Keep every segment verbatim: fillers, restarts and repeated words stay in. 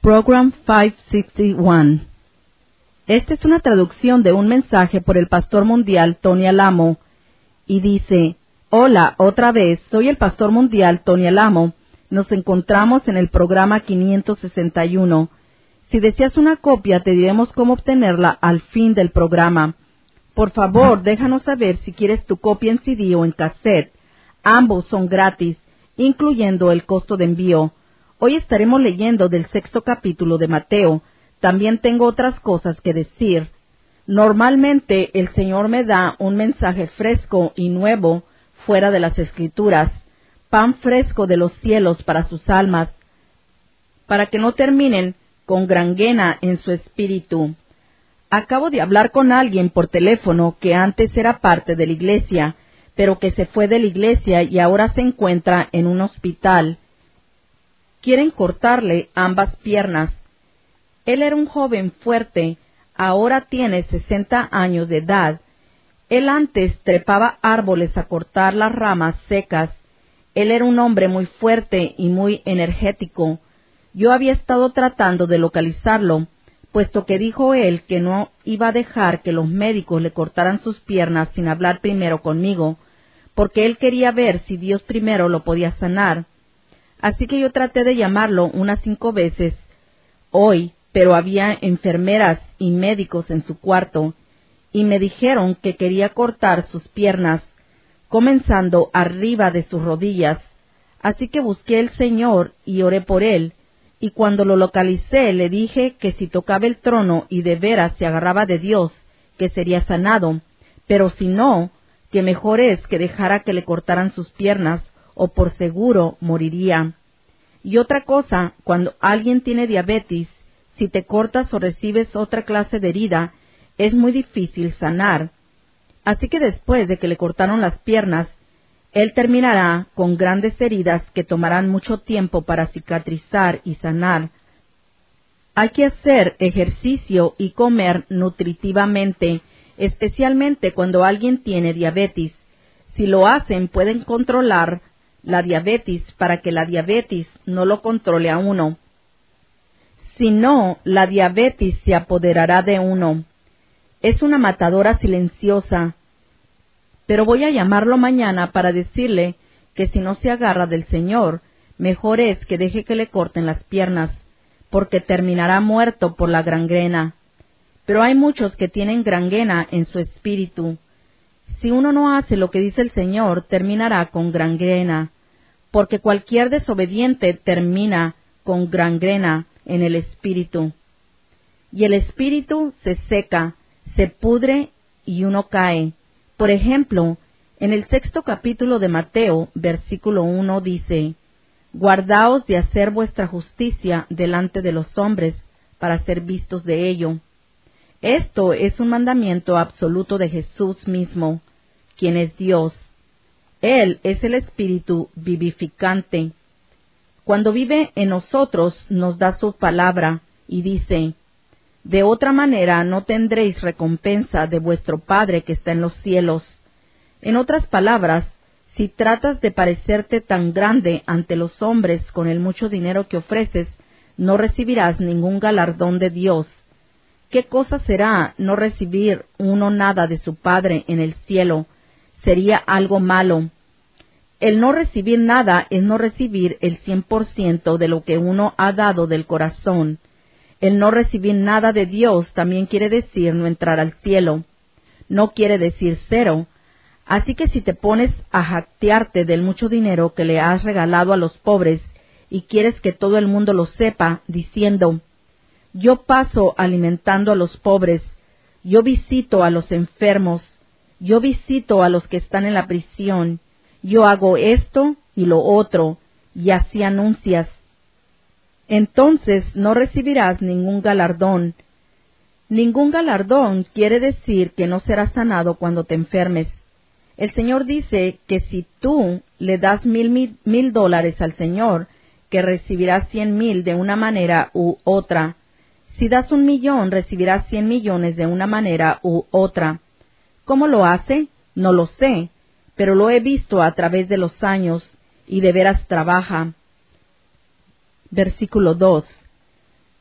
Program quinientos sesenta y uno. Esta es una traducción de un mensaje por el pastor mundial Tony Alamo, y dice: Hola, otra vez, soy el pastor mundial Tony Alamo. Nos encontramos en el programa quinientos sesenta y uno. Si deseas una copia, te diremos cómo obtenerla al fin del programa. Por favor, déjanos saber si quieres tu copia en C D o en cassette. Ambos son gratis, incluyendo el costo de envío. Hoy estaremos leyendo del sexto capítulo de Mateo. También tengo otras cosas que decir. Normalmente el Señor me da un mensaje fresco y nuevo fuera de las Escrituras, pan fresco de los cielos para sus almas, para que no terminen con gangrena en su espíritu. Acabo de hablar con alguien por teléfono que antes era parte de la iglesia, pero que se fue de la iglesia y ahora se encuentra en un hospital. Quieren cortarle ambas piernas. Él era un joven fuerte, ahora tiene sesenta años de edad. Él antes trepaba árboles a cortar las ramas secas. Él era un hombre muy fuerte y muy energético. Yo había estado tratando de localizarlo, puesto que dijo él que no iba a dejar que los médicos le cortaran sus piernas sin hablar primero conmigo, porque él quería ver si Dios primero lo podía sanar. Así que yo traté de llamarlo unas cinco veces hoy, pero había enfermeras y médicos en su cuarto, y me dijeron que quería cortar sus piernas, comenzando arriba de sus rodillas. Así que busqué al Señor y oré por él, y cuando lo localicé le dije que si tocaba el trono y de veras se agarraba de Dios, que sería sanado, pero si no, que mejor es que dejara que le cortaran sus piernas, o por seguro moriría. Y otra cosa, cuando alguien tiene diabetes, si te cortas o recibes otra clase de herida, es muy difícil sanar. Así que después de que le cortaron las piernas, él terminará con grandes heridas que tomarán mucho tiempo para cicatrizar y sanar. Hay que hacer ejercicio y comer nutritivamente, especialmente cuando alguien tiene diabetes. Si lo hacen, pueden controlar la diabetes para que la diabetes no lo controle a uno. Si no, la diabetes se apoderará de uno. Es una matadora silenciosa, pero voy a llamarlo mañana para decirle que si no se agarra del Señor, mejor es que deje que le corten las piernas, porque terminará muerto por la gangrena. Pero hay muchos que tienen gangrena en su espíritu. Si uno no hace lo que dice el Señor, terminará con gangrena, porque cualquier desobediente termina con gangrena en el espíritu. Y el espíritu se seca, se pudre y uno cae. Por ejemplo, en el sexto capítulo de Mateo, versículo uno dice: Guardaos de hacer vuestra justicia delante de los hombres, para ser vistos de ello. Esto es un mandamiento absoluto de Jesús mismo, quien es Dios. Él es el Espíritu vivificante. Cuando vive en nosotros, nos da su palabra, y dice: De otra manera no tendréis recompensa de vuestro Padre que está en los cielos. En otras palabras, si tratas de parecerte tan grande ante los hombres con el mucho dinero que ofreces, no recibirás ningún galardón de Dios. ¿Qué cosa será no recibir uno nada de su Padre en el cielo? Sería algo malo. El no recibir nada es no recibir el cien por ciento de lo que uno ha dado del corazón. El no recibir nada de Dios también quiere decir no entrar al cielo. No quiere decir cero. Así que si te pones a jactearte del mucho dinero que le has regalado a los pobres y quieres que todo el mundo lo sepa, diciendo: Yo paso alimentando a los pobres, yo visito a los enfermos, yo visito a los que están en la prisión, yo hago esto y lo otro, y así anuncias, entonces no recibirás ningún galardón. Ningún galardón quiere decir que no serás sanado cuando te enfermes. El Señor dice que si tú le das mil, mil, mil dólares al Señor, que recibirás cien mil de una manera u otra. Si das un millón, recibirás cien millones de una manera u otra. ¿Cómo lo hace? No lo sé, pero lo he visto a través de los años, y de veras trabaja. Versículo dos.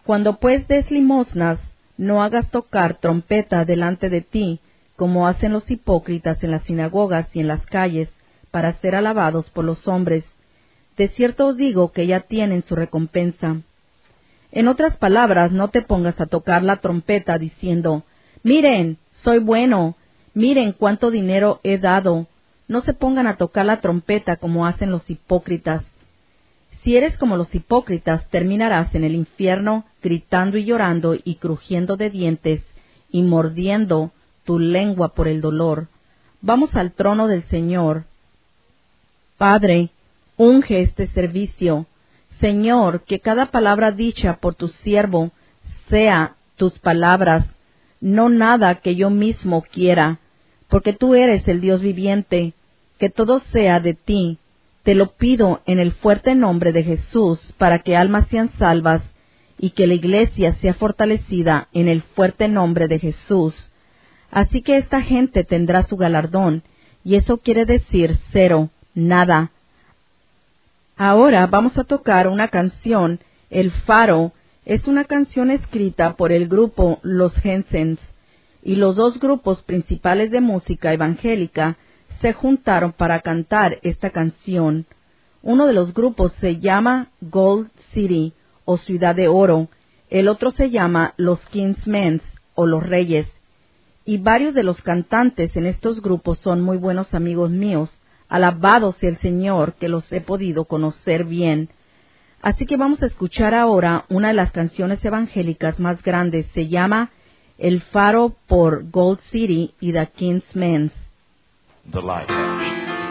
Cuando pues des limosnas, no hagas tocar trompeta delante de ti, como hacen los hipócritas en las sinagogas y en las calles, para ser alabados por los hombres. De cierto os digo que ya tienen su recompensa. En otras palabras, no te pongas a tocar la trompeta diciendo, miren, soy bueno, miren cuánto dinero he dado. No se pongan a tocar la trompeta como hacen los hipócritas. Si eres como los hipócritas, terminarás en el infierno gritando y llorando y crujiendo de dientes y mordiendo tu lengua por el dolor. Vamos al trono del Señor. Padre, unge este servicio. Señor, que cada palabra dicha por tu siervo sea tus palabras, no nada que yo mismo quiera, porque tú eres el Dios viviente, que todo sea de ti. Te lo pido en el fuerte nombre de Jesús, para que almas sean salvas y que la iglesia sea fortalecida en el fuerte nombre de Jesús. Así que esta gente tendrá su galardón, y eso quiere decir cero, nada. Ahora vamos a tocar una canción, El Faro. Es una canción escrita por el grupo Los Jensens, y los dos grupos principales de música evangélica se juntaron para cantar esta canción. Uno de los grupos se llama Gold City, o Ciudad de Oro. El otro se llama Los Kingsmen, o Los Reyes. Y varios de los cantantes en estos grupos son muy buenos amigos míos. Alabado sea el Señor, que los he podido conocer bien. Así que vamos a escuchar ahora una de las canciones evangélicas más grandes. Se llama El Faro por Gold City y The Kingsmen. The Lighthouse.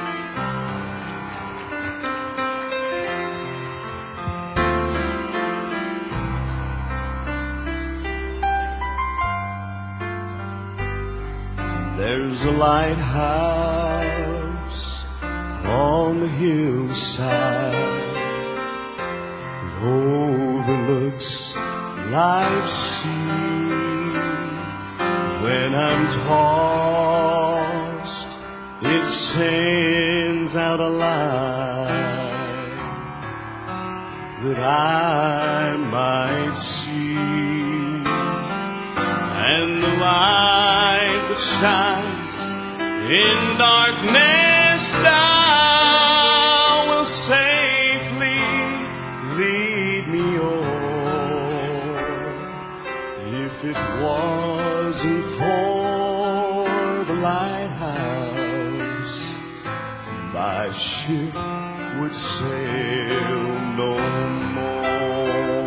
There's a lighthouse on the hillside. It overlooks life's sea. When I'm tossed, it sends out a light that I might see, and the light that shines in darkness thou will safely lead me o'er. If it wasn't for the lighthouse, my ship would sail no more.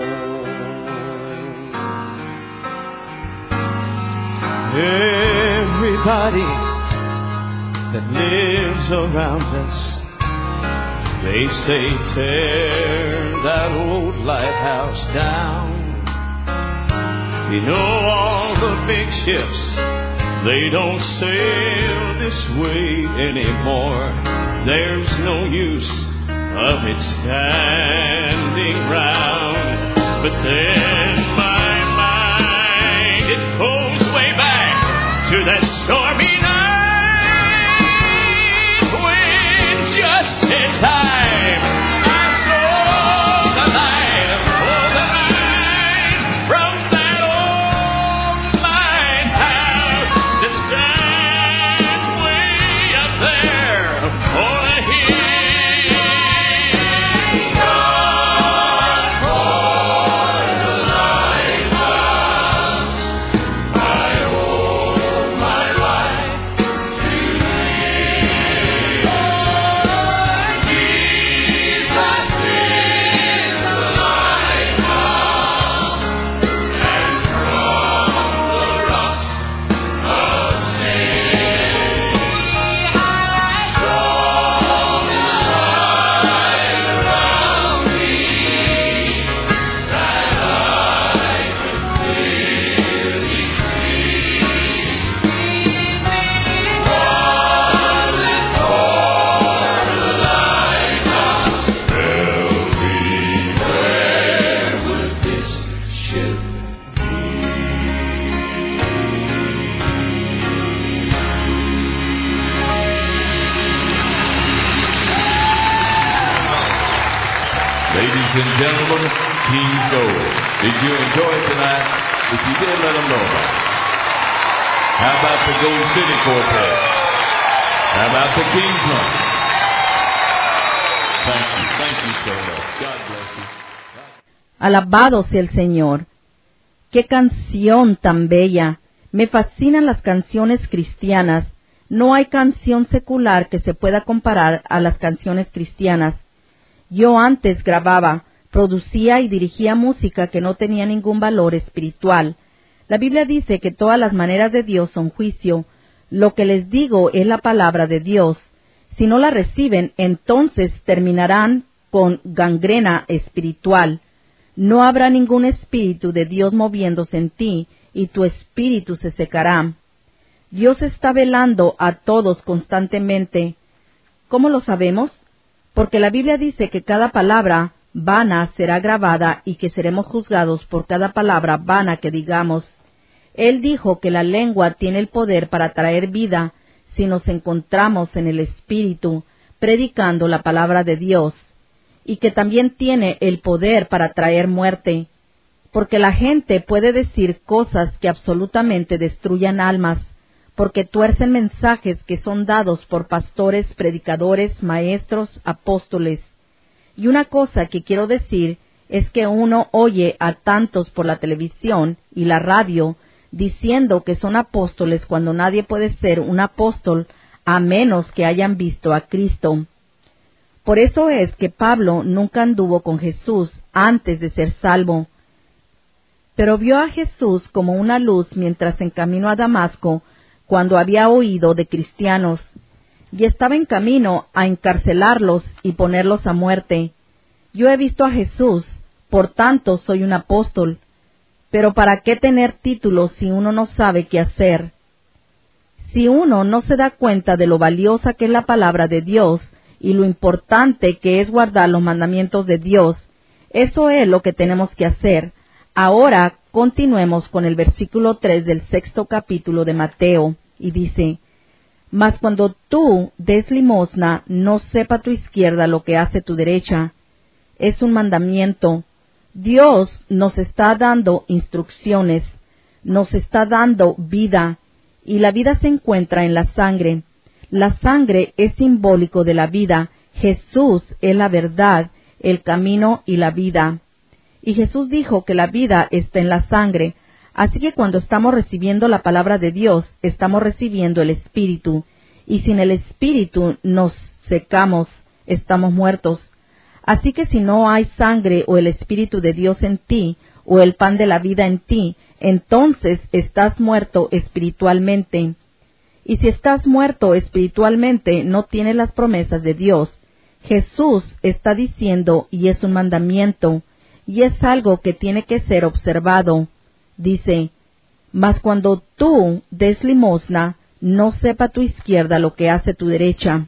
Everybody that lives around us, they say tear that old lighthouse down. You know all the big ships, they don't sail this way anymore. There's no use of it standing round. But then my mind, it goes way back to that stormy night when just in time I saw the light of the line from that old lighthouse that stands way up there on a hill. God for the lighthouse, I owe my life to thee. Jesus is the lighthouse, and from the rocks of sin, strong light around me, that I can clearly see. Was it for the lighthouse? Tell me, where would this ship be? Ladies and gentlemen, King's Gold. Did you enjoy it tonight? If you did, let them know about it. How about the Gold City Quartet? How about the King's Hunt? Thank you. Thank you so much. God bless you. Alabado sea el Señor. ¡Qué canción tan bella! Me fascinan las canciones cristianas. No hay canción secular que se pueda comparar a las canciones cristianas. Yo antes grababa, producía y dirigía música que no tenía ningún valor espiritual. La Biblia dice que todas las maneras de Dios son juicio. Lo que les digo es la palabra de Dios. Si no la reciben, entonces terminarán con gangrena espiritual. No habrá ningún espíritu de Dios moviéndose en ti, y tu espíritu se secará. Dios está velando a todos constantemente. ¿Cómo lo sabemos? Porque la Biblia dice que cada palabra vana será grabada y que seremos juzgados por cada palabra vana que digamos. Él dijo que la lengua tiene el poder para traer vida si nos encontramos en el Espíritu, predicando la palabra de Dios, y que también tiene el poder para traer muerte, porque la gente puede decir cosas que absolutamente destruyan almas, porque tuercen mensajes que son dados por pastores, predicadores, maestros, apóstoles. Y una cosa que quiero decir es que uno oye a tantos por la televisión y la radio diciendo que son apóstoles cuando nadie puede ser un apóstol a menos que hayan visto a Cristo. Por eso es que Pablo nunca anduvo con Jesús antes de ser salvo, pero vio a Jesús como una luz mientras en camino a Damasco, cuando había oído de cristianos, y estaba en camino a encarcelarlos y ponerlos a muerte. Yo he visto a Jesús, por tanto soy un apóstol. Pero ¿para qué tener títulos si uno no sabe qué hacer? Si uno no se da cuenta de lo valiosa que es la palabra de Dios y lo importante que es guardar los mandamientos de Dios, eso es lo que tenemos que hacer. Ahora continuemos con el versículo tres del sexto capítulo de Mateo, y dice: Mas cuando tú des limosna, no sepa tu izquierda lo que hace tu derecha. Es un mandamiento. Dios nos está dando instrucciones, nos está dando vida, y la vida se encuentra en la sangre. La sangre es simbólico de la vida. Jesús es la verdad, el camino y la vida. Y Jesús dijo que la vida está en la sangre. Así que cuando estamos recibiendo la palabra de Dios, estamos recibiendo el Espíritu. Y sin el Espíritu nos secamos, estamos muertos. Así que si no hay sangre o el Espíritu de Dios en ti, o el pan de la vida en ti, entonces estás muerto espiritualmente. Y si estás muerto espiritualmente, no tienes las promesas de Dios. Jesús está diciendo, y es un mandamiento, y es algo que tiene que ser observado. Dice: Mas cuando tú des limosna, no sepa tu izquierda lo que hace tu derecha.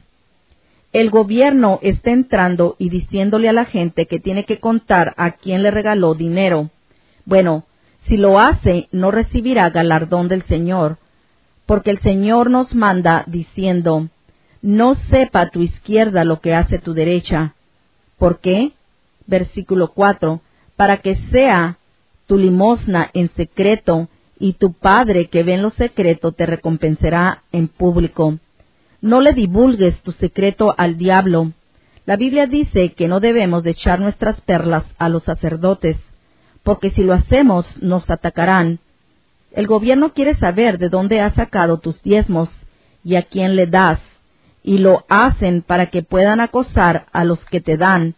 El gobierno está entrando y diciéndole a la gente que tiene que contar a quién le regaló dinero. Bueno, si lo hace, no recibirá galardón del Señor, porque el Señor nos manda diciendo: No sepa tu izquierda lo que hace tu derecha. ¿Por qué? Versículo cuatro. Para que sea tu limosna en secreto, y tu Padre que ve en lo secreto te recompensará en público. No le divulgues tu secreto al diablo. La Biblia dice que no debemos de echar nuestras perlas a los sacerdotes, porque si lo hacemos nos atacarán. El gobierno quiere saber de dónde has sacado tus diezmos y a quién le das, y lo hacen para que puedan acosar a los que te dan.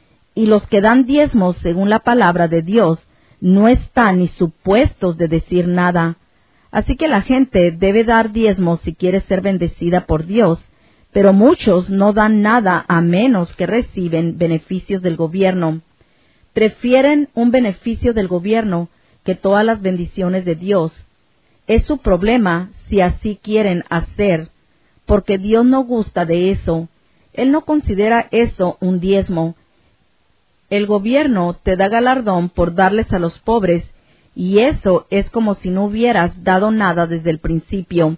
Y los que dan diezmos según la palabra de Dios no están ni supuestos de decir nada. Así que la gente debe dar diezmos si quiere ser bendecida por Dios, pero muchos no dan nada a menos que reciben beneficios del gobierno. Prefieren un beneficio del gobierno que todas las bendiciones de Dios. Es su problema si así quieren hacer, porque Dios no gusta de eso. Él no considera eso un diezmo. El gobierno te da galardón por darles a los pobres, y eso es como si no hubieras dado nada desde el principio.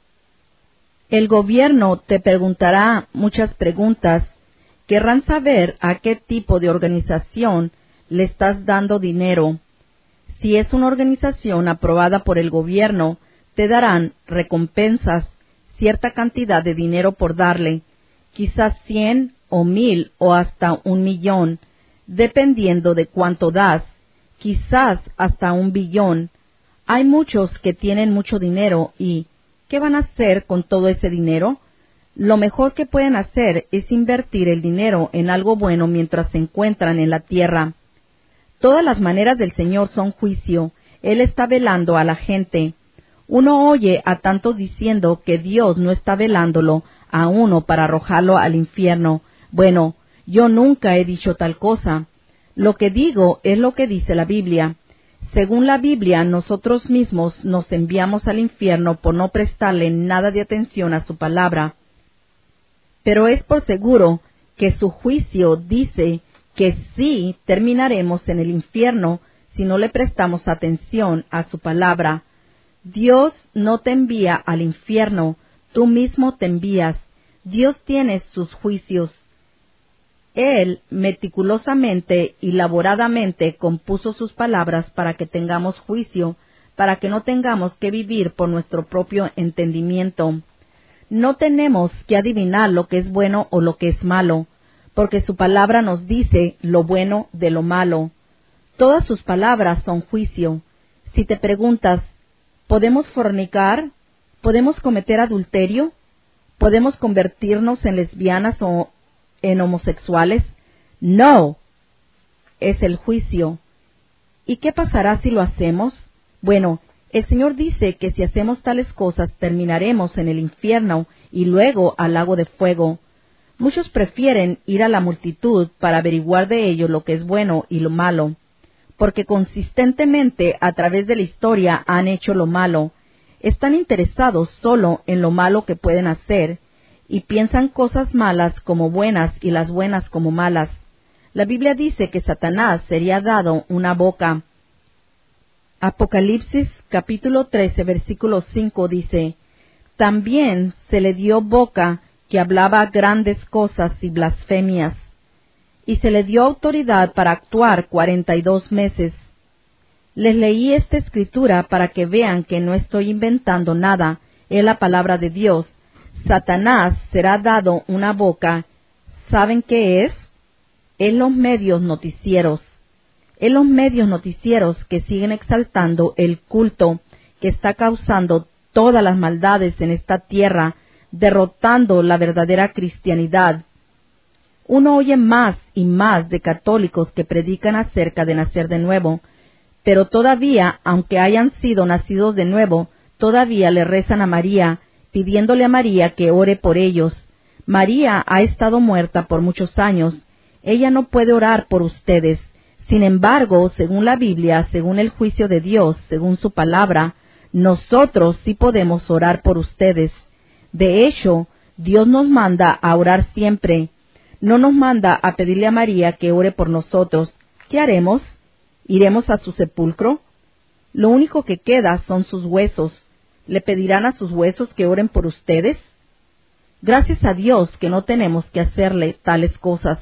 El gobierno te preguntará muchas preguntas. Querrán saber a qué tipo de organización le estás dando dinero. Si es una organización aprobada por el gobierno, te darán recompensas, cierta cantidad de dinero por darle, quizás cien o mil o hasta un millón, dependiendo de cuánto das, quizás hasta un billón. Hay muchos que tienen mucho dinero y, ¿qué van a hacer con todo ese dinero? Lo mejor que pueden hacer es invertir el dinero en algo bueno mientras se encuentran en la tierra. Todas las maneras del Señor son juicio. Él está velando a la gente. Uno oye a tantos diciendo que Dios no está velándolo a uno para arrojarlo al infierno. Bueno, yo nunca he dicho tal cosa. Lo que digo es lo que dice la Biblia. Según la Biblia, nosotros mismos nos enviamos al infierno por no prestarle nada de atención a su palabra. Pero es por seguro que su juicio dice que sí terminaremos en el infierno si no le prestamos atención a su palabra. Dios no te envía al infierno, tú mismo te envías. Dios tiene sus juicios. Él meticulosamente y elaboradamente compuso sus palabras para que tengamos juicio, para que no tengamos que vivir por nuestro propio entendimiento. No tenemos que adivinar lo que es bueno o lo que es malo, porque su palabra nos dice lo bueno de lo malo. Todas sus palabras son juicio. Si te preguntas, ¿podemos fornicar? ¿Podemos cometer adulterio? ¿Podemos convertirnos en lesbianas o en homosexuales? No, es el juicio. ¿Y qué pasará si lo hacemos? Bueno, el Señor dice que si hacemos tales cosas terminaremos en el infierno y luego al lago de fuego. Muchos prefieren ir a la multitud para averiguar de ello lo que es bueno y lo malo, porque consistentemente a través de la historia han hecho lo malo. Están interesados solo en lo malo que pueden hacer y piensan cosas malas como buenas y las buenas como malas. La Biblia dice que Satanás sería dado una boca. Apocalipsis capítulo trece versículo cinco dice, también se le dio boca que hablaba grandes cosas y blasfemias, y se le dio autoridad para actuar cuarenta y dos meses. Les leí esta escritura para que vean que no estoy inventando nada, es la palabra de Dios. Satanás será dado una boca. ¿Saben qué es? En los medios noticieros. En los medios noticieros que siguen exaltando el culto que está causando todas las maldades en esta tierra, derrotando la verdadera cristianidad. Uno oye más y más de católicos que predican acerca de nacer de nuevo, pero todavía, aunque hayan sido nacidos de nuevo, todavía le rezan a María, pidiéndole a María que ore por ellos. María ha estado muerta por muchos años. Ella no puede orar por ustedes. Sin embargo, según la Biblia, según el juicio de Dios, según su palabra, nosotros sí podemos orar por ustedes. De hecho, Dios nos manda a orar siempre. No nos manda a pedirle a María que ore por nosotros. ¿Qué haremos? ¿Iremos a su sepulcro? Lo único que queda son sus huesos. ¿Le pedirán a sus huesos que oren por ustedes? Gracias a Dios que no tenemos que hacerle tales cosas.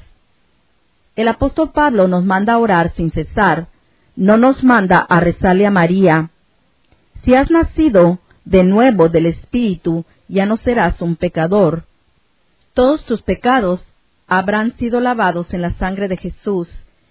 El apóstol Pablo nos manda a orar sin cesar. No nos manda a rezarle a María. Si has nacido de nuevo del Espíritu, ya no serás un pecador. Todos tus pecados habrán sido lavados en la sangre de Jesús,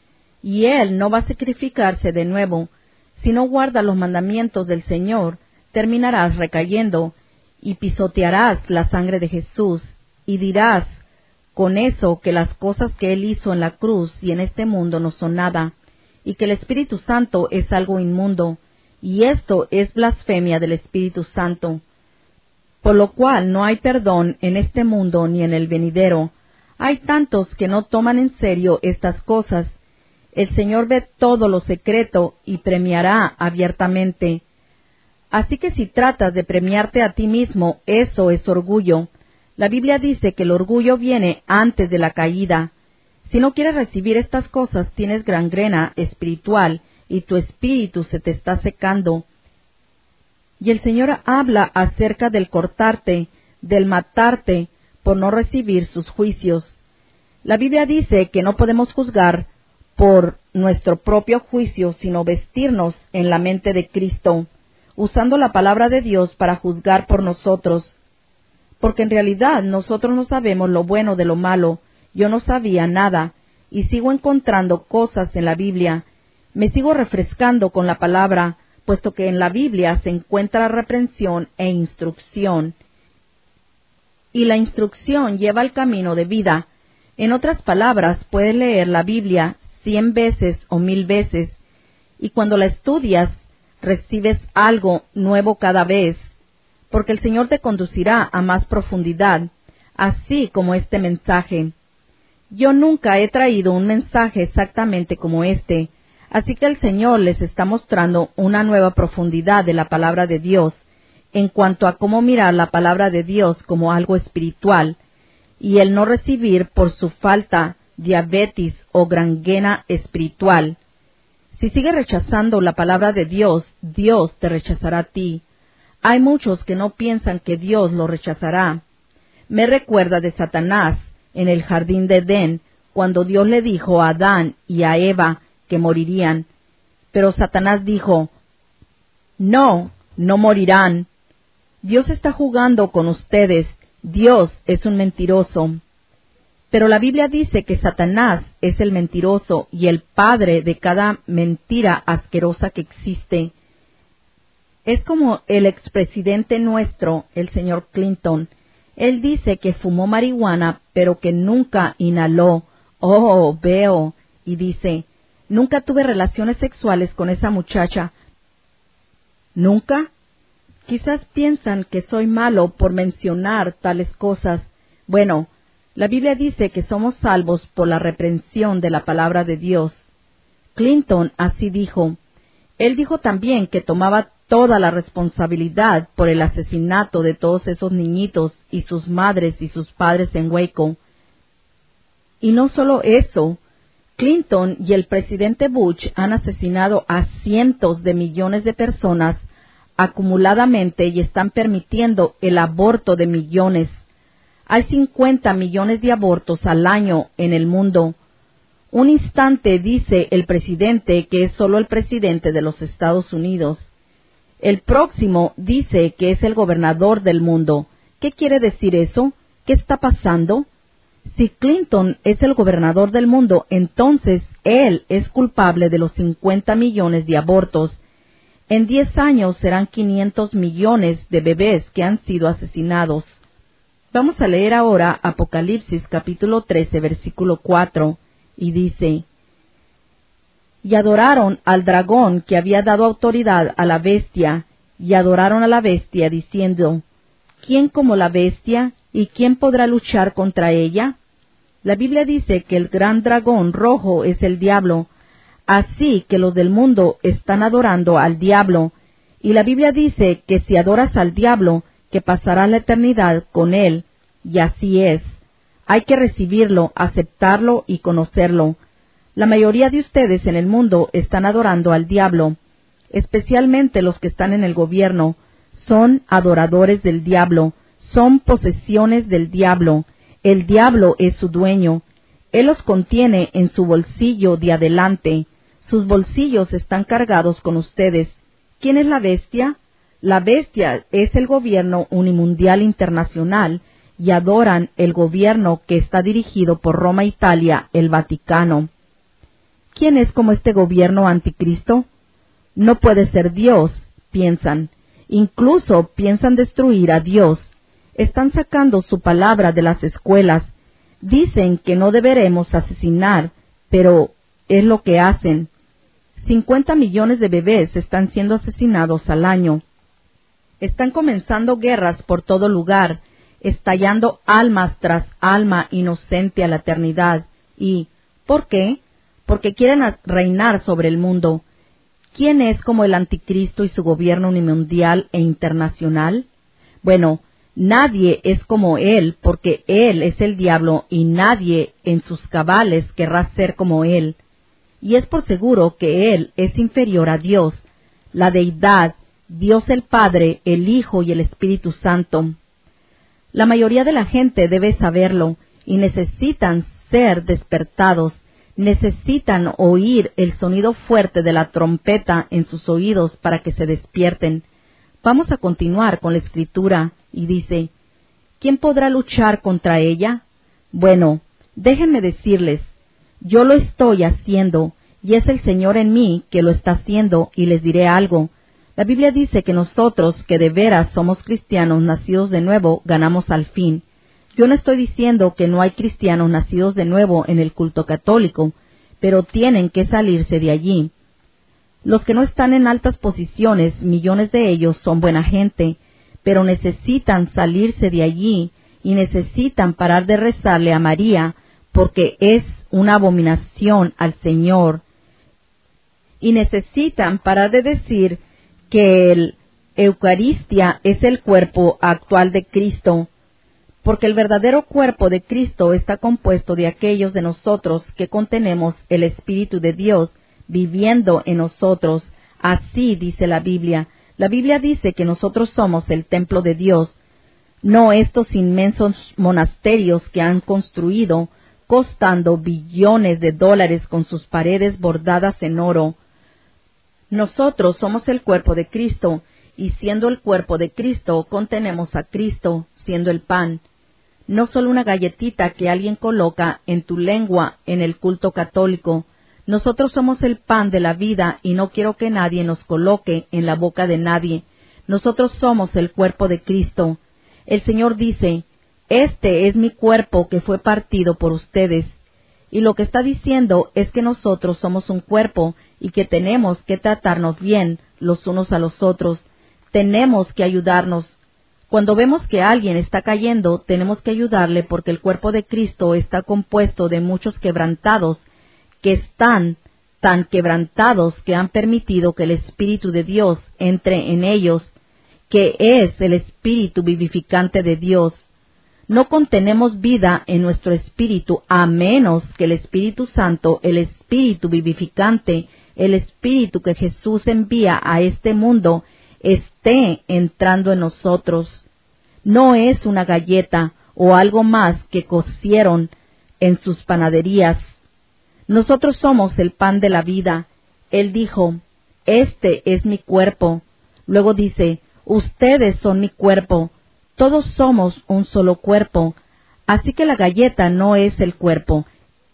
y Él no va a sacrificarse de nuevo. Si no guardas los mandamientos del Señor, terminarás recayendo, y pisotearás la sangre de Jesús, y dirás con eso que las cosas que Él hizo en la cruz y en este mundo no son nada, y que el Espíritu Santo es algo inmundo, y esto es blasfemia del Espíritu Santo. Por lo cual no hay perdón en este mundo ni en el venidero. Hay tantos que no toman en serio estas cosas. El Señor ve todo lo secreto y premiará abiertamente. Así que si tratas de premiarte a ti mismo, eso es orgullo. La Biblia dice que el orgullo viene antes de la caída. Si no quieres recibir estas cosas, tienes gangrena espiritual y tu espíritu se te está secando. Y el Señor habla acerca del cortarte, del matarte, por no recibir sus juicios. La Biblia dice que no podemos juzgar por nuestro propio juicio, sino vestirnos en la mente de Cristo, usando la palabra de Dios para juzgar por nosotros. Porque en realidad nosotros no sabemos lo bueno de lo malo. Yo no sabía nada, y sigo encontrando cosas en la Biblia. Me sigo refrescando con la palabra, puesto que en la Biblia se encuentra reprensión e instrucción. Y la instrucción lleva al camino de vida. En otras palabras, puedes leer la Biblia cien veces o mil veces, y cuando la estudias, recibes algo nuevo cada vez, porque el Señor te conducirá a más profundidad, así como este mensaje. Yo nunca he traído un mensaje exactamente como este, así que el Señor les está mostrando una nueva profundidad de la palabra de Dios, en cuanto a cómo mirar la palabra de Dios como algo espiritual, y el no recibir por su falta diabetes o gangrena espiritual. Si sigues rechazando la palabra de Dios, Dios te rechazará a ti. Hay muchos que no piensan que Dios lo rechazará. Me recuerda de Satanás en el jardín de Edén, cuando Dios le dijo a Adán y a Eva que morirían. Pero Satanás dijo, no, no morirán. Dios está jugando con ustedes. Dios es un mentiroso. Pero la Biblia dice que Satanás es el mentiroso y el padre de cada mentira asquerosa que existe. Es como el expresidente nuestro, el señor Clinton. Él dice que fumó marihuana, pero que nunca inhaló. Oh, veo. Y dice, nunca tuve relaciones sexuales con esa muchacha. ¿Nunca? Quizás piensan que soy malo por mencionar tales cosas. Bueno, la Biblia dice que somos salvos por la reprensión de la palabra de Dios. Clinton así dijo. Él dijo también que tomaba toda la responsabilidad por el asesinato de todos esos niñitos y sus madres y sus padres en Waco. Y no solo eso, Clinton y el presidente Bush han asesinado a cientos de millones de personas acumuladamente y están permitiendo el aborto de millones. Hay cincuenta millones de abortos al año en el mundo. Un instante dice el presidente que es solo el presidente de los Estados Unidos. El próximo dice que es el gobernador del mundo. ¿Qué quiere decir eso? ¿Qué está pasando? Si Clinton es el gobernador del mundo, entonces él es culpable de los cincuenta millones de abortos. En diez años serán quinientos millones de bebés que han sido asesinados. Vamos a leer ahora Apocalipsis capítulo trece, versículo cuatro, y dice, y adoraron al dragón que había dado autoridad a la bestia, y adoraron a la bestia, diciendo, ¿quién como la bestia, y quién podrá luchar contra ella? La Biblia dice que el gran dragón rojo es el diablo, así que los del mundo están adorando al diablo, y la Biblia dice que si adoras al diablo, que pasará la eternidad con él, y así es. Hay que recibirlo, aceptarlo y conocerlo. La mayoría de ustedes en el mundo están adorando al diablo, especialmente los que están en el gobierno. Son adoradores del diablo, son posesiones del diablo. El diablo es su dueño. Él los contiene en su bolsillo de adelante. Sus bolsillos están cargados con ustedes. ¿Quién es la bestia? La bestia es el gobierno unimundial internacional y adoran el gobierno que está dirigido por Roma, Italia, el Vaticano. ¿Quién es como este gobierno anticristo? No puede ser Dios, piensan. Incluso piensan destruir a Dios. Están sacando su palabra de las escuelas. Dicen que no deberemos asesinar, pero es lo que hacen. cincuenta millones de bebés están siendo asesinados al año. Están comenzando guerras por todo lugar, estallando almas tras alma inocente a la eternidad. ¿Y por qué? Porque quieren reinar sobre el mundo. ¿Quién es como el anticristo y su gobierno unimundial e internacional? Bueno, nadie es como él, porque él es el diablo y nadie en sus cabales querrá ser como él. Y es por seguro que él es inferior a Dios, la deidad, Dios el Padre, el Hijo y el Espíritu Santo. La mayoría de la gente debe saberlo y necesitan ser despertados. Necesitan oír el sonido fuerte de la trompeta en sus oídos para que se despierten. Vamos a continuar con la escritura y dice, ¿quién podrá luchar contra ella? Bueno, déjenme decirles, yo lo estoy haciendo, y es el Señor en mí que lo está haciendo, y les diré algo. La Biblia dice que nosotros, que de veras somos cristianos nacidos de nuevo, ganamos al fin. Yo no estoy diciendo que no hay cristianos nacidos de nuevo en el culto católico, pero tienen que salirse de allí. Los que no están en altas posiciones, millones de ellos son buena gente, pero necesitan salirse de allí y necesitan parar de rezarle a María, porque es una abominación al Señor. Y necesitan parar de decir que el Eucaristía es el cuerpo actual de Cristo, porque el verdadero cuerpo de Cristo está compuesto de aquellos de nosotros que contenemos el Espíritu de Dios viviendo en nosotros. Así dice la Biblia. La Biblia dice que nosotros somos el templo de Dios, no estos inmensos monasterios que han construido, costando billones de dólares con sus paredes bordadas en oro. Nosotros somos el cuerpo de Cristo, y siendo el cuerpo de Cristo, contenemos a Cristo, siendo el pan. No solo una galletita que alguien coloca en tu lengua en el culto católico. Nosotros somos el pan de la vida y no quiero que nadie nos coloque en la boca de nadie. Nosotros somos el cuerpo de Cristo. El Señor dice, este es mi cuerpo que fue partido por ustedes. Y lo que está diciendo es que nosotros somos un cuerpo y que tenemos que tratarnos bien los unos a los otros. Tenemos que ayudarnos. Cuando vemos que alguien está cayendo, tenemos que ayudarle porque el cuerpo de Cristo está compuesto de muchos quebrantados, que están tan quebrantados que han permitido que el Espíritu de Dios entre en ellos, que es el Espíritu vivificante de Dios. No contenemos vida en nuestro espíritu a menos que el Espíritu Santo, el Espíritu vivificante, el Espíritu que Jesús envía a este mundo, esté entrando en nosotros. No es una galleta o algo más que cocieron en sus panaderías. Nosotros somos el pan de la vida. Él dijo, este es mi cuerpo. Luego dice, ustedes son mi cuerpo. Todos somos un solo cuerpo. Así que la galleta no es el cuerpo.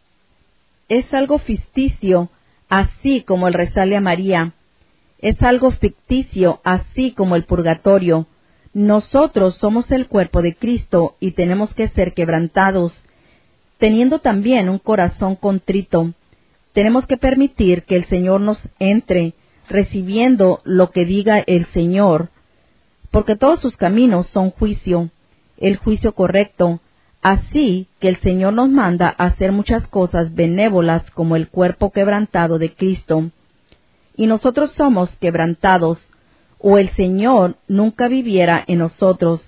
Es algo ficticio, así como el rezarle a María. Es algo ficticio, así como el purgatorio. Nosotros somos el cuerpo de Cristo y tenemos que ser quebrantados, teniendo también un corazón contrito. Tenemos que permitir que el Señor nos entre, recibiendo lo que diga el Señor, porque todos sus caminos son juicio, el juicio correcto. Así que el Señor nos manda a hacer muchas cosas benévolas como el cuerpo quebrantado de Cristo. Y nosotros somos quebrantados, o el Señor nunca viviera en nosotros.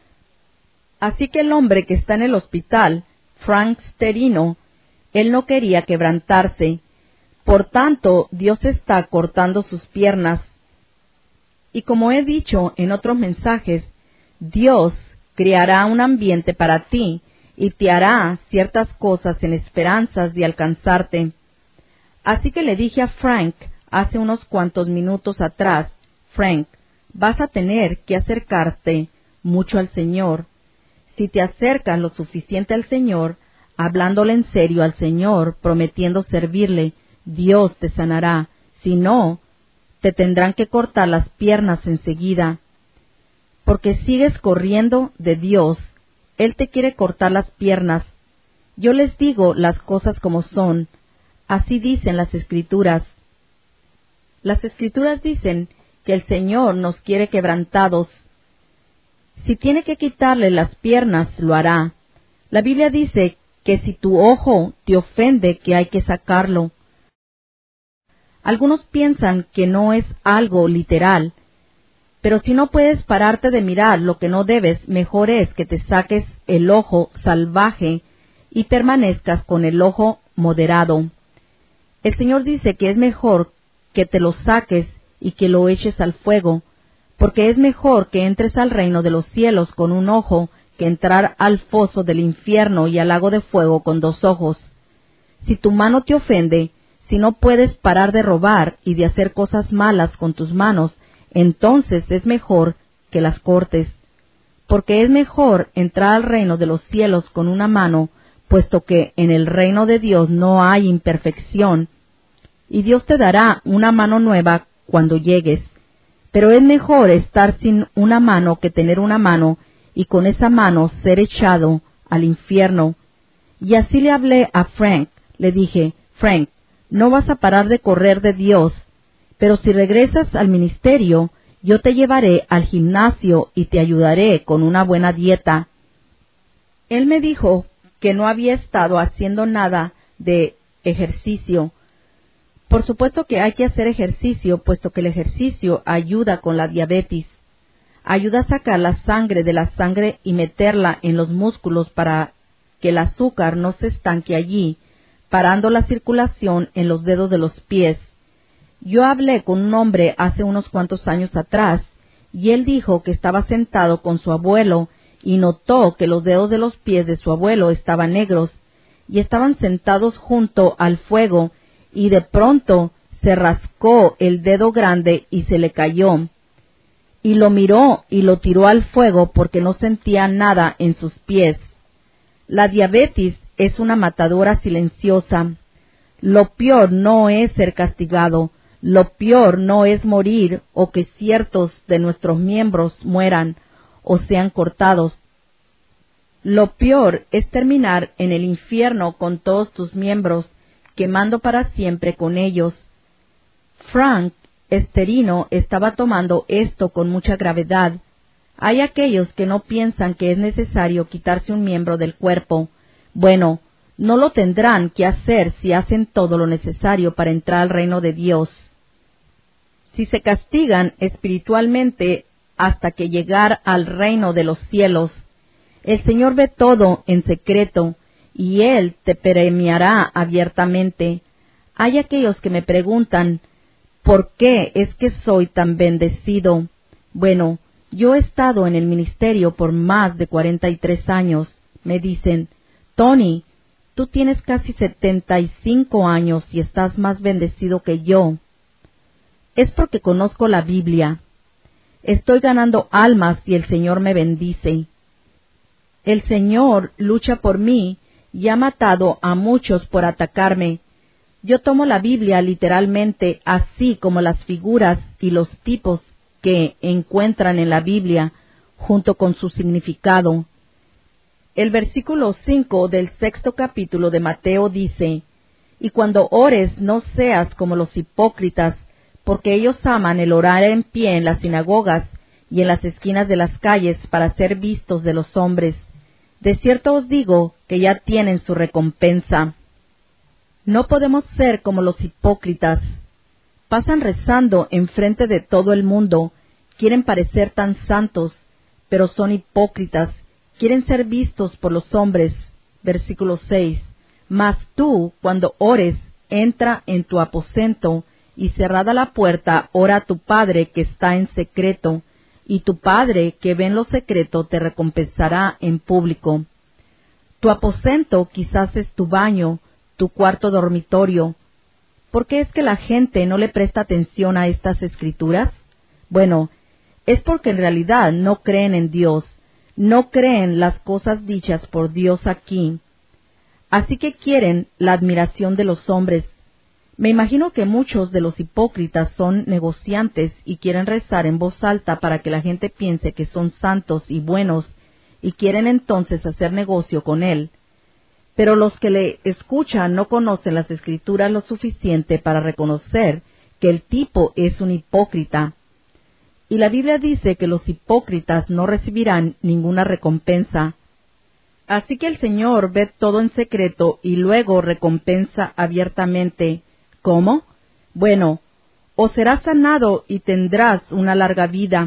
Así que el hombre que está en el hospital, Frank Sterino, él no quería quebrantarse. Por tanto, Dios está cortando sus piernas. Y como he dicho en otros mensajes, Dios creará un ambiente para ti y te hará ciertas cosas en esperanzas de alcanzarte. Así que le dije a Frank hace unos cuantos minutos atrás, Frank, vas a tener que acercarte mucho al Señor. Si te acercas lo suficiente al Señor, hablándole en serio al Señor, prometiendo servirle, Dios te sanará. Si no, te tendrán que cortar las piernas enseguida. Porque sigues corriendo de Dios, Él te quiere cortar las piernas. Yo les digo las cosas como son. Así dicen las Escrituras. Las Escrituras dicen que el Señor nos quiere quebrantados. Si tiene que quitarle las piernas, lo hará. La Biblia dice que si tu ojo te ofende, que hay que sacarlo. Algunos piensan que no es algo literal, pero si no puedes pararte de mirar lo que no debes, mejor es que te saques el ojo salvaje y permanezcas con el ojo moderado. El Señor dice que es mejor que te lo saques y que lo eches al fuego, porque es mejor que entres al reino de los cielos con un ojo que entrar al foso del infierno y al lago de fuego con dos ojos. Si tu mano te ofende, si no puedes parar de robar y de hacer cosas malas con tus manos, entonces es mejor que las cortes. Porque es mejor entrar al reino de los cielos con una mano, puesto que en el reino de Dios no hay imperfección, y Dios te dará una mano nueva cuando llegues. Pero es mejor estar sin una mano que tener una mano, y con esa mano ser echado al infierno. Y así le hablé a Frank. Le dije, Frank, no vas a parar de correr de Dios, pero si regresas al ministerio, yo te llevaré al gimnasio y te ayudaré con una buena dieta. Él me dijo que no había estado haciendo nada de ejercicio. Por supuesto que hay que hacer ejercicio, puesto que el ejercicio ayuda con la diabetes. Ayuda a sacar la sangre de la sangre y meterla en los músculos para que el azúcar no se estanque allí, parando la circulación en los dedos de los pies. Yo hablé con un hombre hace unos cuantos años atrás, y él dijo que estaba sentado con su abuelo y notó que los dedos de los pies de su abuelo estaban negros, y estaban sentados junto al fuego, y de pronto se rascó el dedo grande y se le cayó. Y lo miró y lo tiró al fuego porque no sentía nada en sus pies. La diabetes es una matadora silenciosa. Lo peor no es ser castigado, lo peor no es morir o que ciertos de nuestros miembros mueran o sean cortados. Lo peor es terminar en el infierno con todos tus miembros, quemando para siempre con ellos. Frank Esterino estaba tomando esto con mucha gravedad. Hay aquellos que no piensan que es necesario quitarse un miembro del cuerpo. Bueno, no lo tendrán que hacer si hacen todo lo necesario para entrar al reino de Dios. Si se castigan espiritualmente hasta que llegar al reino de los cielos, el Señor ve todo en secreto, y Él te premiará abiertamente. Hay aquellos que me preguntan, ¿por qué es que soy tan bendecido? Bueno, yo he estado en el ministerio por más de cuarenta y tres años. Me dicen, Tony, tú tienes casi setenta y cinco años y estás más bendecido que yo. Es porque conozco la Biblia. Estoy ganando almas y el Señor me bendice. El Señor lucha por mí y ha matado a muchos por atacarme. Yo tomo la Biblia literalmente, así como las figuras y los tipos que encuentran en la Biblia, junto con su significado. El versículo cinco del sexto capítulo de Mateo dice, «Y cuando ores no seas como los hipócritas, porque ellos aman el orar en pie en las sinagogas y en las esquinas de las calles para ser vistos de los hombres. De cierto os digo que ya tienen su recompensa». No podemos ser como los hipócritas. Pasan rezando enfrente de todo el mundo, quieren parecer tan santos, pero son hipócritas, quieren ser vistos por los hombres. Versículo seis. Mas tú, cuando ores, entra en tu aposento, y cerrada la puerta, ora a tu Padre que está en secreto, y tu Padre que ve en lo secreto te recompensará en público. Tu aposento quizás es tu baño, tu cuarto dormitorio. ¿Por qué es que la gente no le presta atención a estas escrituras? Bueno, es porque en realidad no creen en Dios, no creen las cosas dichas por Dios aquí. Así que quieren la admiración de los hombres. Me imagino que muchos de los hipócritas son negociantes y quieren rezar en voz alta para que la gente piense que son santos y buenos y quieren entonces hacer negocio con él. Pero los que le escuchan no conocen las Escrituras lo suficiente para reconocer que el tipo es un hipócrita. Y la Biblia dice que los hipócritas no recibirán ninguna recompensa. Así que el Señor ve todo en secreto y luego recompensa abiertamente. ¿Cómo? Bueno, o serás sanado y tendrás una larga vida.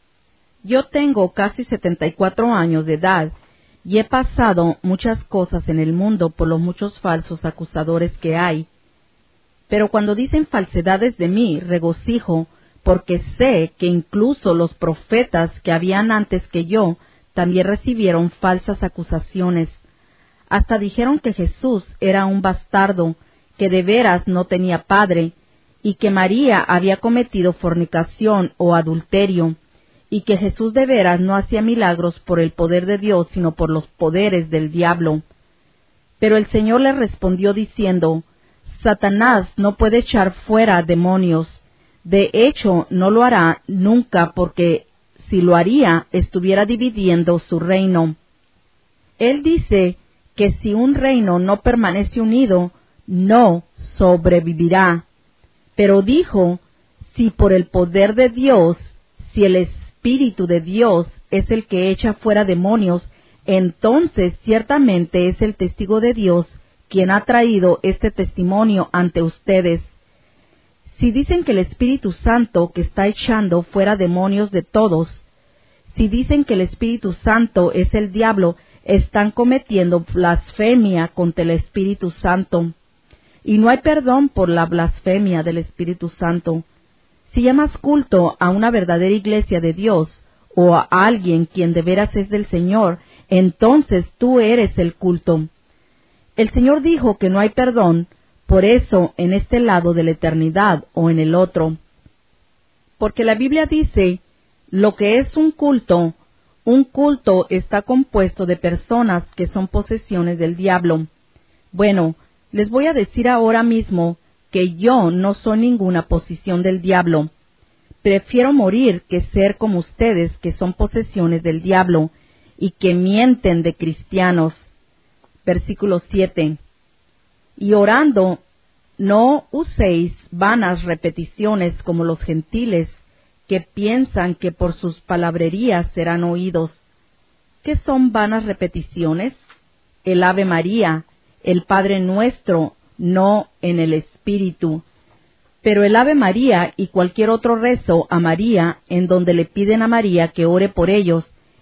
Yo tengo casi setenta y cuatro años de edad y he pasado muchas cosas en el mundo por los muchos falsos acusadores que hay. Pero cuando dicen falsedades de mí, regocijo, porque sé que incluso los profetas que habían antes que yo también recibieron falsas acusaciones. Hasta dijeron que Jesús era un bastardo, que de veras no tenía padre, y que María había cometido fornicación o adulterio, y que Jesús de veras no hacía milagros por el poder de Dios, sino por los poderes del diablo. Pero el Señor les respondió diciendo, Satanás no puede echar fuera demonios. De hecho, no lo hará nunca, porque si lo haría, estuviera dividiendo su reino. Él dice que si un reino no permanece unido, no sobrevivirá. Pero dijo, si por el poder de Dios, si el Espíritu de Dios es el que echa fuera demonios, entonces ciertamente es el testigo de Dios quien ha traído este testimonio ante ustedes. Si dicen que el Espíritu Santo que está echando fuera demonios de todos, si dicen que el Espíritu Santo es el diablo, están cometiendo blasfemia contra el Espíritu Santo. Y no hay perdón por la blasfemia del Espíritu Santo. Si llamas culto a una verdadera iglesia de Dios, o a alguien quien de veras es del Señor, entonces tú eres el culto. El Señor dijo que no hay perdón, por eso en este lado de la eternidad o en el otro. Porque la Biblia dice, lo que es un culto, un culto está compuesto de personas que son posesiones del diablo. Bueno, les voy a decir ahora mismo que yo no soy ninguna posesión del diablo. Prefiero morir que ser como ustedes que son posesiones del diablo y que mienten de cristianos. Versículo siete. Y orando, no uséis vanas repeticiones como los gentiles, que piensan que por sus palabrerías serán oídos. ¿Qué son vanas repeticiones? El Ave María, el Padre Nuestro, no en el Espíritu. Pero el Ave María y cualquier otro rezo a María, en donde le piden a María que ore por ellos,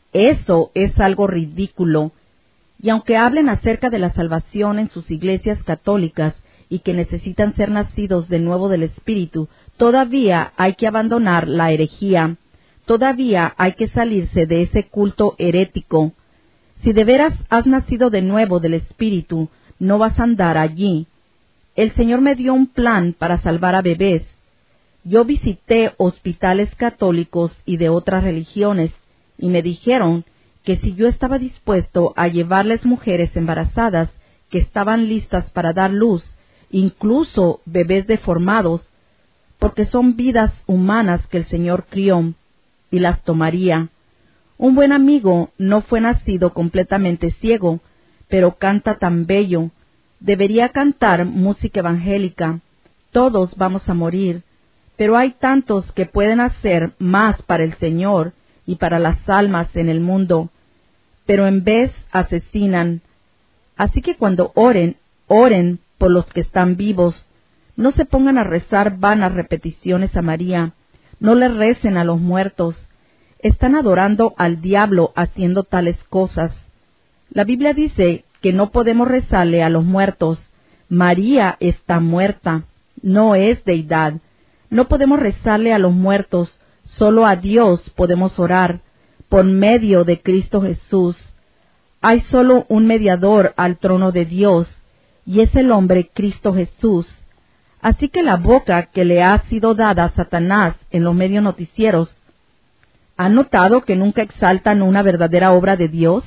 eso es algo ridículo. Y aunque hablen acerca de la salvación en sus iglesias católicas y que necesitan ser nacidos de nuevo del Espíritu, todavía hay que abandonar la herejía, todavía hay que salirse de ese culto herético. Si de veras has nacido de nuevo del Espíritu, no vas a andar allí. El Señor me dio un plan para salvar a bebés. Yo visité hospitales católicos y de otras religiones, y me dijeron que si yo estaba dispuesto a llevarles mujeres embarazadas que estaban listas para dar luz, incluso bebés deformados, porque son vidas humanas que el Señor crió, y las tomaría. Un buen amigo no fue nacido completamente ciego, pero canta tan bello. Debería cantar música evangélica. Todos vamos a morir, pero hay tantos que pueden hacer más para el Señor y para las almas en el mundo, pero en vez asesinan. Así que cuando oren, oren por los que están vivos. No se pongan a rezar vanas repeticiones a María. No le recen a los muertos. Están adorando al diablo haciendo tales cosas. La Biblia dice que no podemos rezarle a los muertos. María está muerta, no es deidad. No podemos rezarle a los muertos, solo a Dios podemos orar, por medio de Cristo Jesús. Hay solo un mediador al trono de Dios, y es el hombre Cristo Jesús. Así que la boca que le ha sido dada a Satanás en los medios noticieros, ¿han notado que nunca exaltan una verdadera obra de Dios?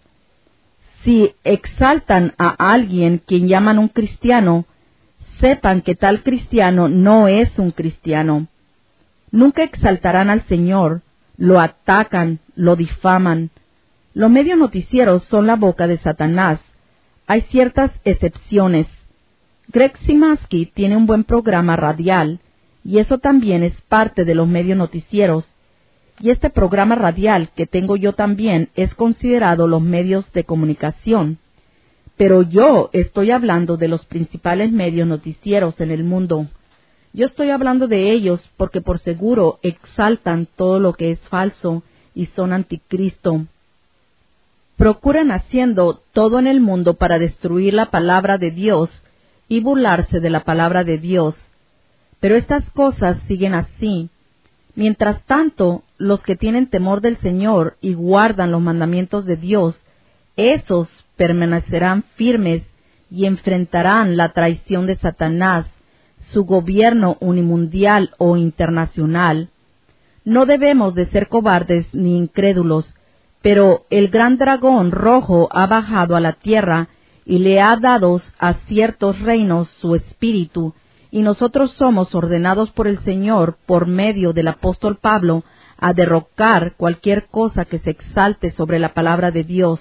Si exaltan a alguien quien llaman un cristiano, sepan que tal cristiano no es un cristiano. Nunca exaltarán al Señor, lo atacan, lo difaman. Los medios noticieros son la boca de Satanás. Hay ciertas excepciones. Greg Simansky tiene un buen programa radial, y eso también es parte de los medios noticieros. Y este programa radial que tengo yo también es considerado los medios de comunicación. Pero yo estoy hablando de los principales medios noticieros en el mundo. Yo estoy hablando de ellos porque por seguro exaltan todo lo que es falso y son anticristo. Procuran haciendo todo en el mundo para destruir la palabra de Dios y burlarse de la palabra de Dios. Pero estas cosas siguen así. Mientras tanto, los que tienen temor del Señor y guardan los mandamientos de Dios, esos permanecerán firmes y enfrentarán la traición de Satanás, su gobierno unimundial o internacional. No debemos de ser cobardes ni incrédulos, pero el gran dragón rojo ha bajado a la tierra y le ha dado a ciertos reinos su espíritu, y nosotros somos ordenados por el Señor, por medio del apóstol Pablo, a derrocar cualquier cosa que se exalte sobre la palabra de Dios.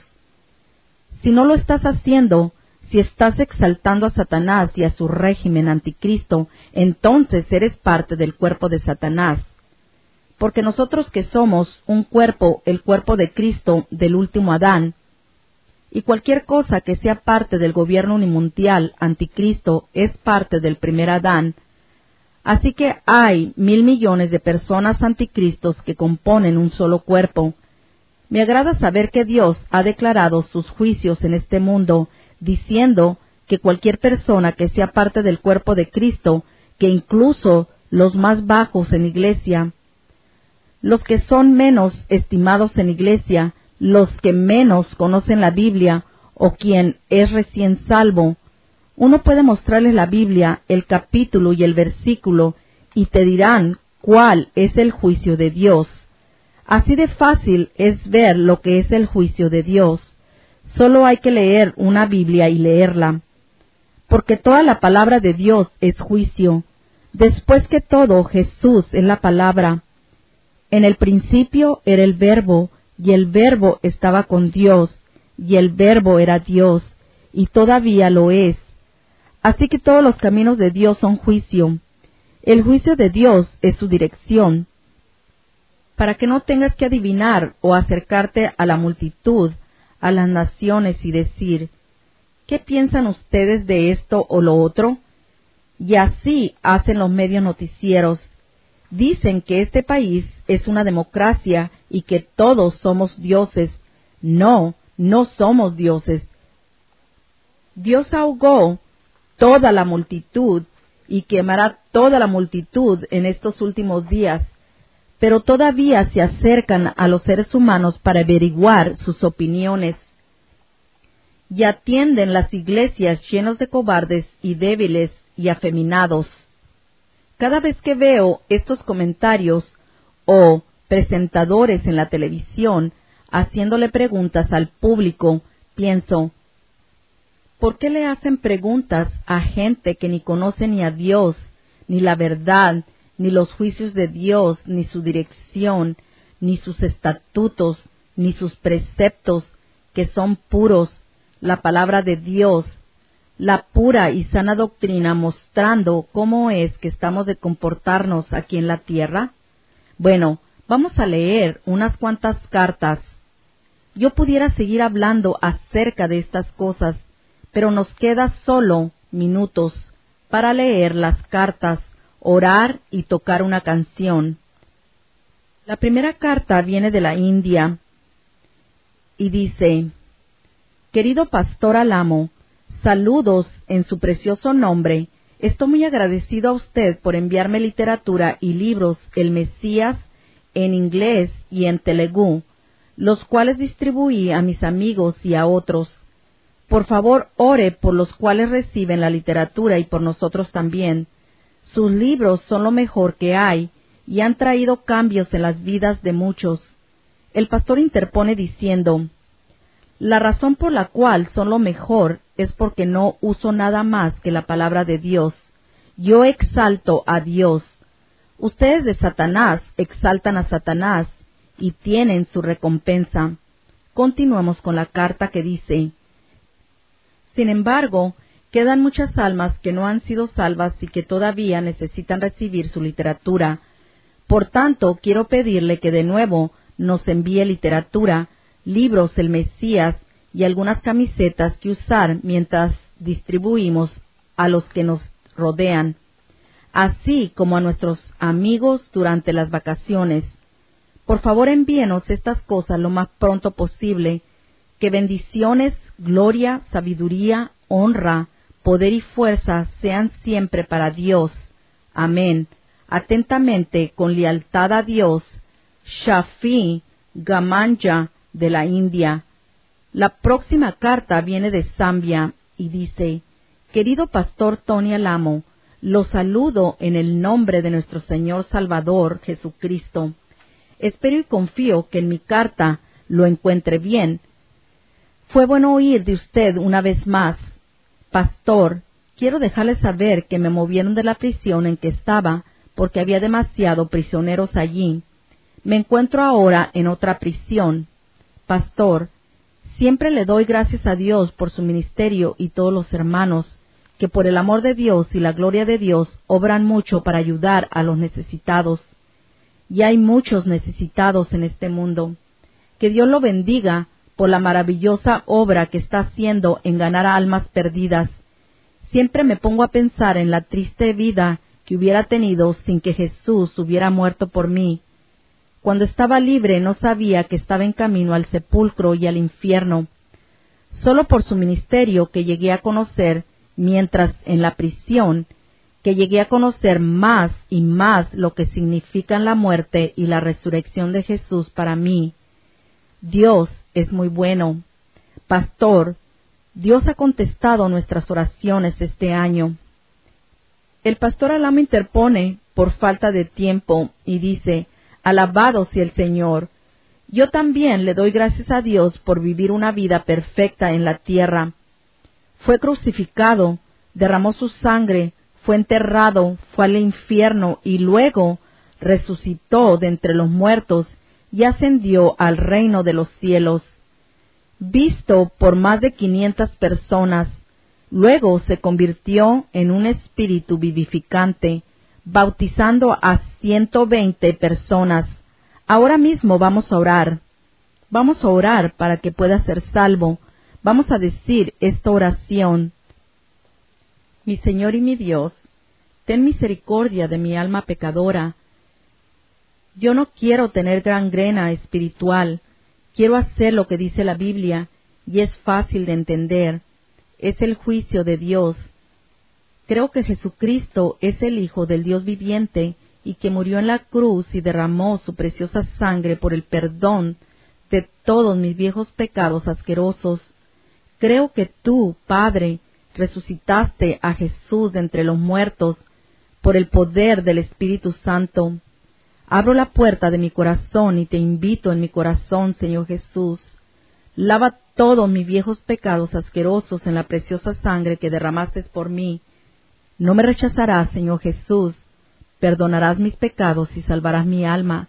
Si no lo estás haciendo, si estás exaltando a Satanás y a su régimen anticristo, entonces eres parte del cuerpo de Satanás. Porque nosotros que somos un cuerpo, el cuerpo de Cristo, del último Adán, y cualquier cosa que sea parte del gobierno unimundial anticristo es parte del primer Adán. Así que hay mil millones de personas anticristos que componen un solo cuerpo. Me agrada saber que Dios ha declarado sus juicios en este mundo, diciendo que cualquier persona que sea parte del cuerpo de Cristo, que incluso los más bajos en iglesia, los que son menos estimados en iglesia, los que menos conocen la Biblia, o quien es recién salvo, uno puede mostrarles la Biblia, el capítulo y el versículo, y te dirán cuál es el juicio de Dios. Así de fácil es ver lo que es el juicio de Dios. Solo hay que leer una Biblia y leerla, porque toda la palabra de Dios es juicio. Después que todo, Jesús es la palabra. En el principio era el Verbo, y el Verbo estaba con Dios, y el Verbo era Dios, y todavía lo es. Así que todos los caminos de Dios son juicio. El juicio de Dios es su dirección. Para que no tengas que adivinar o acercarte a la multitud, a las naciones y decir, ¿qué piensan ustedes de esto o lo otro? Y así hacen los medios noticieros. Dicen que este país es una democracia y que todos somos dioses. No, no somos dioses. Dios ahogó toda la multitud y quemará toda la multitud en estos últimos días, pero todavía se acercan a los seres humanos para averiguar sus opiniones. Y atienden las iglesias llenos de cobardes y débiles y afeminados. Cada vez que veo estos comentarios o presentadores en la televisión haciéndole preguntas al público, pienso, ¿por qué le hacen preguntas a gente que ni conoce ni a Dios, ni la verdad, ni los juicios de Dios, ni su dirección, ni sus estatutos, ni sus preceptos, que son puros, la palabra de Dios, la pura y sana doctrina, mostrando cómo es que estamos de comportarnos aquí en la tierra? Bueno, vamos a leer unas cuantas cartas. Yo pudiera seguir hablando acerca de estas cosas, pero nos queda solo minutos para leer las cartas, orar y tocar una canción. La primera carta viene de la India y dice, querido pastor Alamo, saludos en su precioso nombre. Estoy muy agradecido a usted por enviarme literatura y libros El Mesías en inglés y en telugu, los cuales distribuí a mis amigos y a otros. Por favor, ore por los cuales reciben la literatura y por nosotros también. Sus libros son lo mejor que hay y han traído cambios en las vidas de muchos. El pastor interpone diciendo, la razón por la cual son lo mejor es porque no uso nada más que la palabra de Dios. Yo exalto a Dios. Ustedes de Satanás exaltan a Satanás y tienen su recompensa. Continuemos con la carta que dice, sin embargo, quedan muchas almas que no han sido salvas y que todavía necesitan recibir su literatura. Por tanto, quiero pedirle que de nuevo nos envíe literatura, libros El Mesías y algunas camisetas que usar mientras distribuimos a los que nos rodean, así como a nuestros amigos durante las vacaciones. Por favor, envíenos estas cosas lo más pronto posible. Que bendiciones, gloria, sabiduría, honra, poder y fuerza sean siempre para Dios. Amén. Atentamente, con lealtad a Dios, Shafi Gamanja de la India. La próxima carta viene de Zambia y dice: Querido Pastor Tony Alamo, lo saludo en el nombre de nuestro Señor Salvador Jesucristo. Espero y confío que en mi carta lo encuentre bien. Fue bueno oír de usted una vez más. Pastor, quiero dejarle saber que me movieron de la prisión en que estaba porque había demasiado prisioneros allí. Me encuentro ahora en otra prisión. Pastor, siempre le doy gracias a Dios por su ministerio y todos los hermanos, que por el amor de Dios y la gloria de Dios obran mucho para ayudar a los necesitados. Y hay muchos necesitados en este mundo. Que Dios lo bendiga por la maravillosa obra que está haciendo en ganar almas perdidas. Siempre me pongo a pensar en la triste vida que hubiera tenido sin que Jesús hubiera muerto por mí. Cuando estaba libre no sabía que estaba en camino al sepulcro y al infierno. Solo por su ministerio que llegué a conocer, mientras en la prisión, que llegué a conocer más y más lo que significan la muerte y la resurrección de Jesús para mí. Dios es muy bueno. Pastor, Dios ha contestado nuestras oraciones este año. El pastor Alamo interpone por falta de tiempo y dice: Alabado sea el Señor. Yo también le doy gracias a Dios por vivir una vida perfecta en la tierra. Fue crucificado, derramó su sangre, fue enterrado, fue al infierno y luego resucitó de entre los muertos y ascendió al reino de los cielos. Visto por más de quinientas personas, luego se convirtió en un espíritu vivificante, bautizando a ciento veinte personas. Ahora mismo vamos a orar. Vamos a orar para que pueda ser salvo. Vamos a decir esta oración. Mi Señor y mi Dios, ten misericordia de mi alma pecadora. Yo no quiero tener gangrena espiritual. Quiero hacer lo que dice la Biblia, y es fácil de entender. Es el juicio de Dios. Creo que Jesucristo es el Hijo del Dios viviente y que murió en la cruz y derramó su preciosa sangre por el perdón de todos mis viejos pecados asquerosos. Creo que tú, Padre, resucitaste a Jesús de entre los muertos por el poder del Espíritu Santo. Abro la puerta de mi corazón y te invito en mi corazón, Señor Jesús. Lava todos mis viejos pecados asquerosos en la preciosa sangre que derramaste por mí. No me rechazarás, Señor Jesús. Perdonarás mis pecados y salvarás mi alma.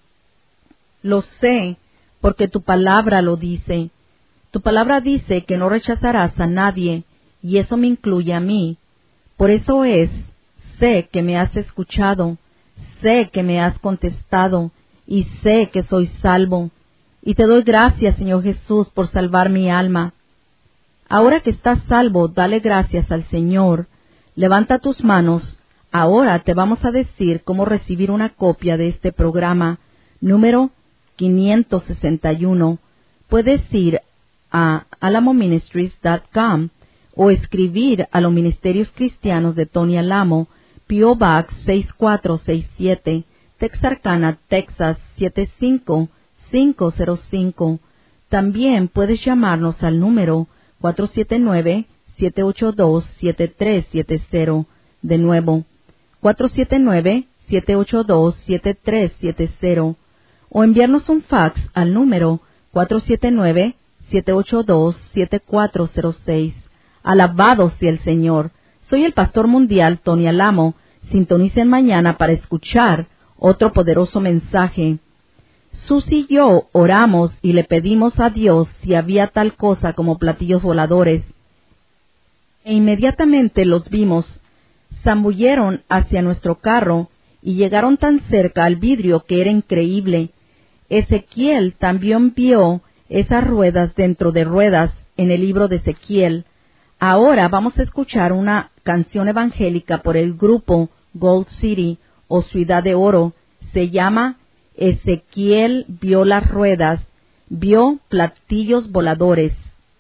Lo sé, porque tu palabra lo dice. Tu palabra dice que no rechazarás a nadie, y eso me incluye a mí. Por eso es, sé que me has escuchado, sé que me has contestado, y sé que soy salvo. Y te doy gracias, Señor Jesús, por salvar mi alma. Ahora que estás salvo, dale gracias al Señor. Levanta tus manos. Ahora te vamos a decir cómo recibir una copia de este programa, número quinientos sesenta y uno. Puedes ir a alamo ministries punto com o escribir a los Ministerios Cristianos de Tony Alamo, P O Box seis cuatro seis siete, Texarkana, Texas siete cinco cinco cero cinco. También puedes llamarnos al número cuatro siete nueve, siete ocho dos, siete tres siete cero. De nuevo, cuatro siete nueve, siete ocho dos, siete tres siete cero. O enviarnos un fax al número cuatro siete nueve, siete ocho dos, siete cuatro cero seis. Alabado sea el Señor. Soy el Pastor Mundial Tony Alamo. Sintonicen mañana para escuchar otro poderoso mensaje. Susie y yo oramos y le pedimos a Dios si había tal cosa como platillos voladores. E inmediatamente los vimos. Zambulleron hacia nuestro carro y llegaron tan cerca al vidrio que era increíble. Ezequiel también vio esas ruedas dentro de ruedas en el libro de Ezequiel. Ahora vamos a escuchar una canción evangélica por el grupo Gold City o Ciudad de Oro. Se llama Ezequiel vio las ruedas, vio platillos voladores.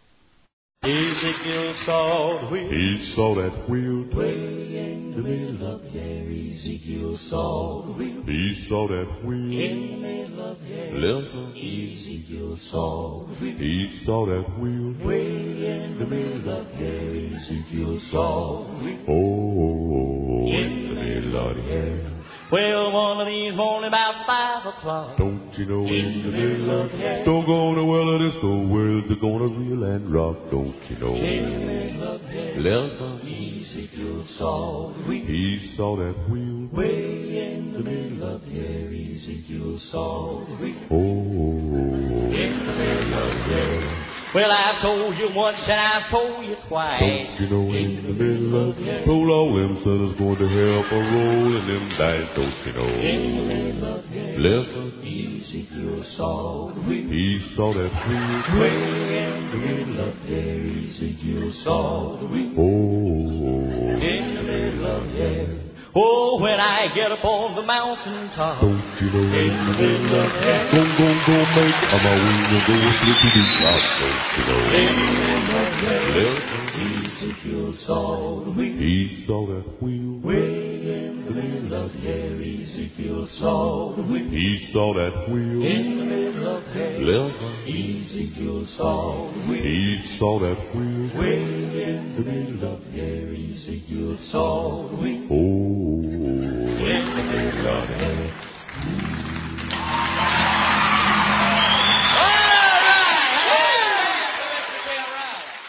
Ezekiel saw the wheel. He saw that wheel turn. Way in the middle of the air, Ezekiel saw the wheel. He saw that wheel In the middle of the air. Left Ezekiel saw the wheel. he saw that wheel. Way in the middle of here, Ezekiel saw the wheel. Oh, In the middle of here. Well, one of these morning about five o'clock. don't you know In the middle of here. don't go to well of this the world they're gonna reel and rock, don't you know? In the middle of here. Left Ezekiel saw the wheel. he saw that wheel. Way in the middle of here, Ezekiel saw the wheel. Oh, In the middle of here. Well, I've told you once and I've told you twice. don't you know in the middle of roll all them sinners going to hell for rolling them dice, don't you know? In the middle of here. Left Ezekiel saw the wheel. he saw that wheel. Way in the middle of here, Ezekiel saw the wheel. Oh, In the middle of here. Oh, when I get up on the mountain top. don't you know In the middle of here. Go, go, go, make a my wing and go slippy doo shop, don't you know? In the middle of here. Left Ezekiel saw the wheel. he saw that wheel. Way in the middle of here, Ezekiel saw the wheel. He saw that wheel. In the middle of here. Left Ezekiel saw the wheel. he saw that wheel. Way in the middle of here, Ezekiel saw the wheel.